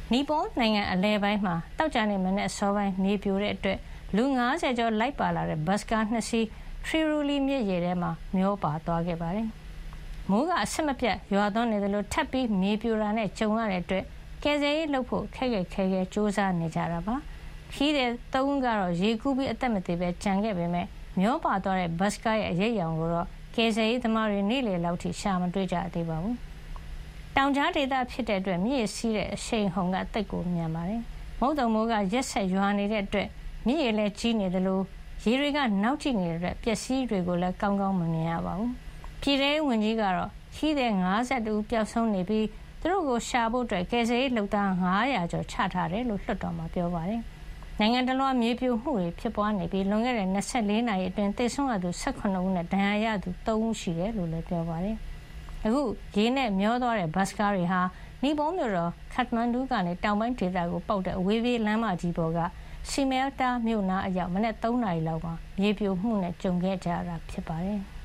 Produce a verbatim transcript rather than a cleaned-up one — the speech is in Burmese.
နီပေါနိုင်ငံအလဲပိုင်းမှာတောက်ကြနေမနဲ့အစောပိုင်းမြေပြိုတဲ့အတွက်လူ၅၀ကျော်လိုက်ပါလာတဲ့ဘတ်စကားနှစ်စီးထရီရူလီမြစ်ရေထဲမှာမျောပါသွားခဲ့ပါတယ်။မိုးကအဆက်မပြတ်ရွာသွန်းနေတယ်လို့ထပ်ပြီးမြေပြိုတာနဲ့ကြုံရတဲ့အတွက်ကယ်ဆယ်ရေးလုပ်ဖို့ခက်ခက်ခဲခဲစူးစမ်းနေကြတာပါ။ခီးတဲ့သုံးဦးကတော့ရေကူးပြီးအသက်မသေပဲကြံခဲ့ပေမဲ့မျောပါသွားတဲ့ဘတ်စကားရဲ့အရိပ်ရောင်ကိုတော့ကယ်ဆယ်ရေးသမားတွေနေ့လယ်လောက်ထိရှာမတွေ့ကြသေးပါဘူး။တောင်ကြားဒေသဖြစ်တဲ့အတွက်မြစ်စီးတဲ့အရှိန်ဟုန်ကတိတ်ကိုမြန်ပါတယ်။မုတ်တုံမိုးကရက်ဆက်ရွာနေတဲ့အတွက်မြစ်ရေလည်းကြီးနေတယ်လို့ရေတွေကနောက်ကျနေတဲ့အတွက်ပျက်စီးတွေကိုလည်းကောင်းကောင်းမမြင်ရပါဘူး။ပြည်ထောင်ဝင်ကြီးကတော့ခီးတဲ့၅၁ဦးပျောက်ဆုံးနေပြီးသူတို့ကိုရှာဖို့အတွက်ကယ်ဆယ်ရေးလုပ်သား၅၀၀ကျော်ချထားတယ်လို့လွှတ်တော်မှာပြောပါတယ်။နိုင်ငံတလွှားမြေပြိုမှုတွေဖြစ်ပွားနေပြီးလွန်ခဲ့တဲ့၂၄နာရီအတွင်းသေဆုံးရသူ၁၇ဦးနဲ့ဒဏ်ရာရသူ၃ဦးရှိတယ်လို့လည်းပြောပါတယ်။အခုရေနဲ့မျောသွားတဲ့ဘတ်စကားတွေဟာနီပေါမြို့တော်ခတ်မန်ဒူကနေတောင်ပိုင်းဒေသကိုပေါက်တဲ့အဝေးပြေးလမ်းမကြီးပေါ်ကစီမဲတာမြို့နားအရောက်မနက်၃နာရီလောက်မှာမြေပြိုမှုနဲ့ကြုံခဲ့ကြရတာဖြစ်ပါတယ်။